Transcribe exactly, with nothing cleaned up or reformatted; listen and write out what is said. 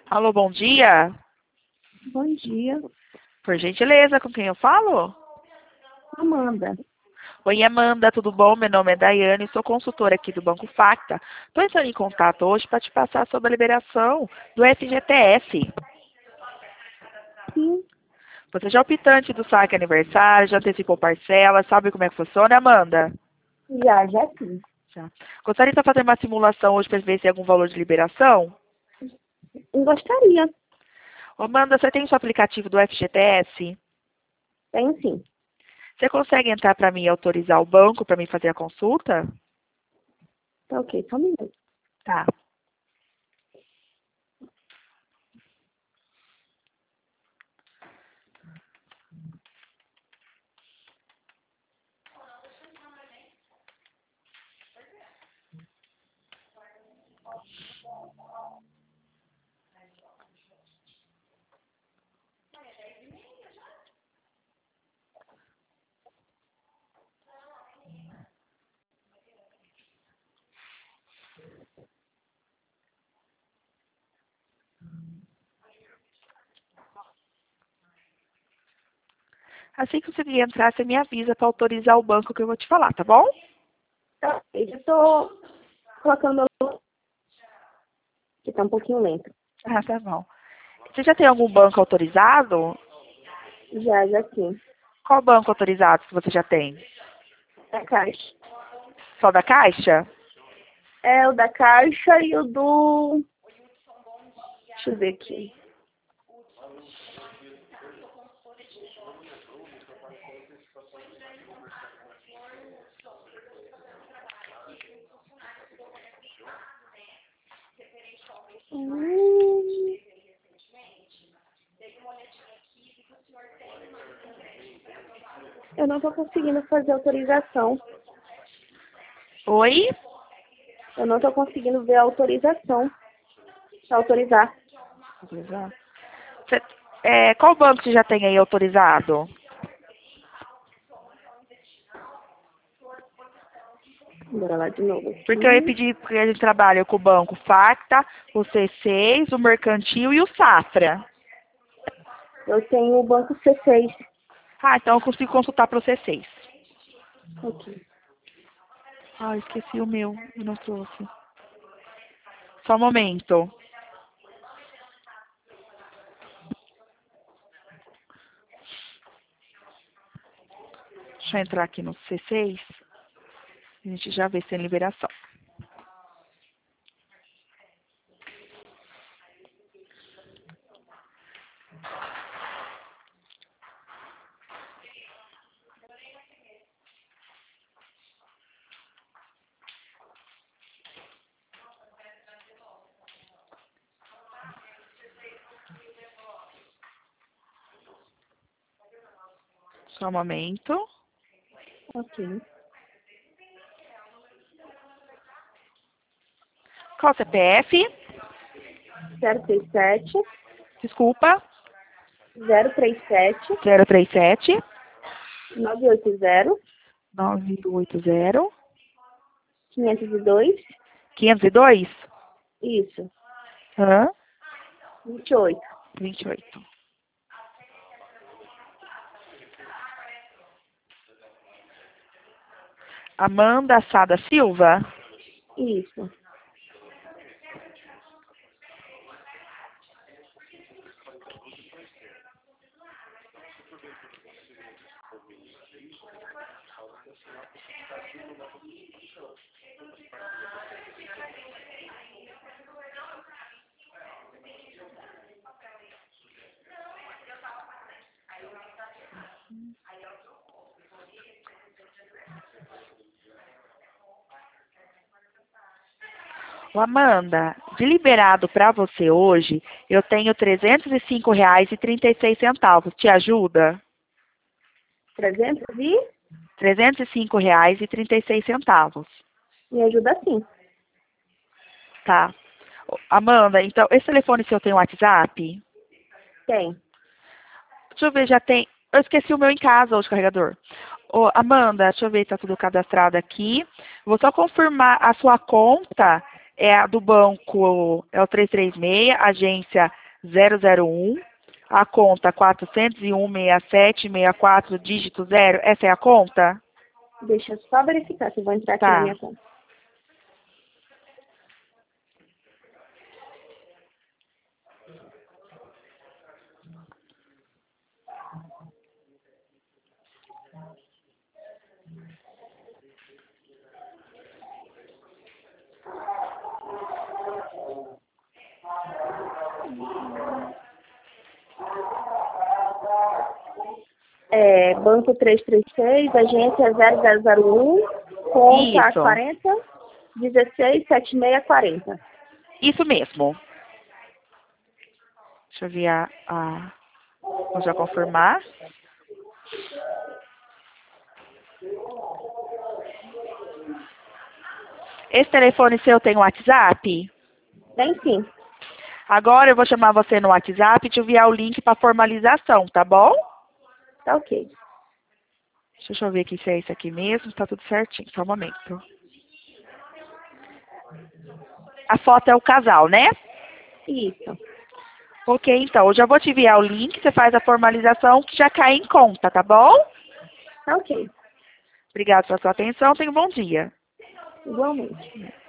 Alô, bom dia. Bom dia, Por gentileza, com quem eu falo? Amanda. Oi, Amanda, tudo bom? Meu nome é Daiane, sou consultora aqui do Banco Facta. Estou entrando em contato hoje para te passar sobre a liberação do F G T S. Sim, Você já é optante do saque aniversário, já antecipou parcela, sabe como é que funciona, Amanda? já, já sim. Já. Gostaria de fazer uma simulação hoje para ver se tem algum valor de liberação? Gostaria. Ô, Amanda, você tem o seu aplicativo do F G T S? Tem sim. Você consegue entrar para mim e autorizar o banco para mim fazer a consulta? Tá ok, só um minuto. Tá. Assim que você entrar, você me avisa para autorizar o banco que eu vou te falar, tá bom? Tá ok, já tô colocando meu... que tá um pouquinho lento. Ah, tá bom. Você já tem algum banco autorizado? Já, já sim. Qual banco autorizado que você já tem? Da Caixa. Só da Caixa? É o da Caixa e o do... Deixa eu ver aqui. Hum, eu não tô conseguindo fazer autorização. Oi? Eu não tô conseguindo ver a autorização. Pra autorizar. Autorizado. Você- é, qual banco você já tem aí autorizado? Bora lá de novo Porque eu ia aqui. pedir, porque a gente trabalha com o banco Facta, o C seis, o Mercantil e o Safra. Eu tenho o banco C seis. Ah, então eu consigo consultar para o C seis. Aqui. Ah, esqueci o meu, eu não trouxe. Só um momento. Deixa eu entrar aqui no C seis. A gente já vê se tem liberação. Só um momento. Ok. Qual o C P F? zero três sete, Desculpa. zero três sete, zero três sete, nove oito zero, nove oito zero, quinhentos e dois. quinhentos e dois. Isso. Hã? vinte e oito. vinte e oito. Amanda Sada Silva. Isso. Ô, Amanda, de liberado para você hoje, eu tenho trezentos e cinco reais e trinta e seis centavos. Te ajuda? trezentos e trezentos e cinco reais e trinta e seis centavos. me ajuda sim. Tá. Ô, Amanda, então, esse telefone seu tem WhatsApp? Tem. Deixa eu ver, já tem. Eu esqueci o meu em casa hoje, carregador. Ô, Amanda, deixa eu ver se tá tudo cadastrado aqui. Vou só confirmar a sua conta. é a do banco, é o três três seis, agência zero zero um, a conta quatrocentos e um, sessenta e sete, sessenta e quatro, dígito zero. Essa é a conta? Deixa eu só verificar se eu vou entrar aqui na Tá. minha conta. É, banco três três seis, agência zero zero zero um, conta Isso. quarenta, dezesseis, setenta e seis, quarenta. Isso mesmo. Deixa eu ver a... a... Vou já confirmar. Esse telefone seu tem WhatsApp? Tem sim. Agora eu vou chamar você no WhatsApp e te enviar o link para formalização, tá bom? Tá ok. Deixa eu ver aqui se é isso aqui mesmo. Tá tudo certinho. Só um momento. A foto é o casal, né? Isso. Ok, então. Eu já vou te enviar o link. Você faz a formalização que já cai em conta, tá bom? Tá ok. Obrigada pela sua atenção. Tenha um bom dia. Igualmente.